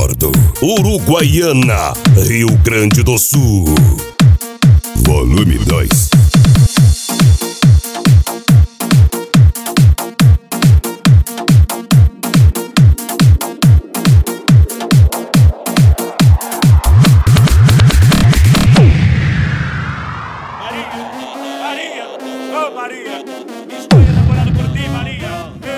Gordo, Uruguaiana, Rio Grande do Sul. Volume 2. Maria, estou enamorado por ti, Maria.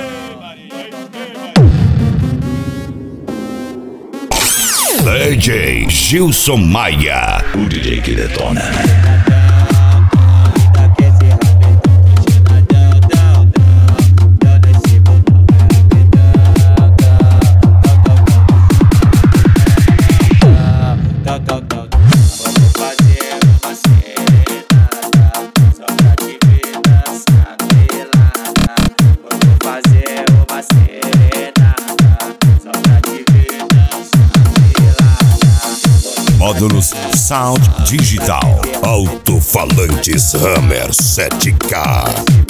DJ Gilson Maia, o DJ que detona. Módulos Sound Digital, alto-falantes Hammer 7K.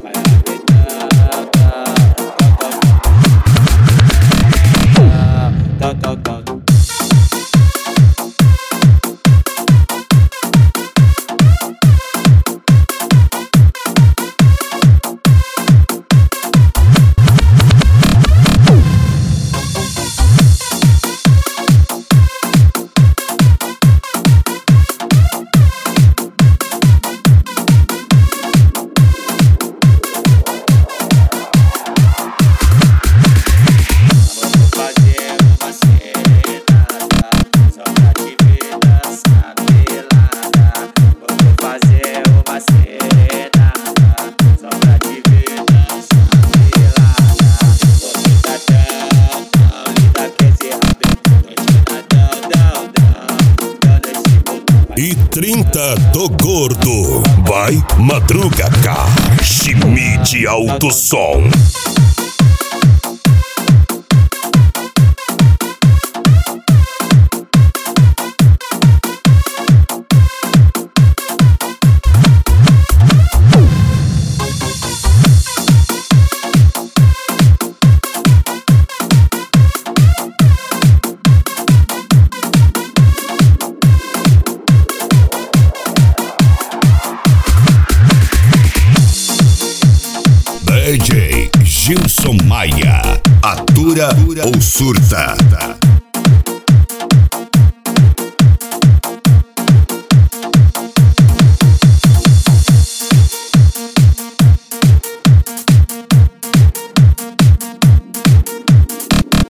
E 30 do Gordo, vai Madruga K, Schmidt Alto Som. DJ Gilson Maia, atura ou surta?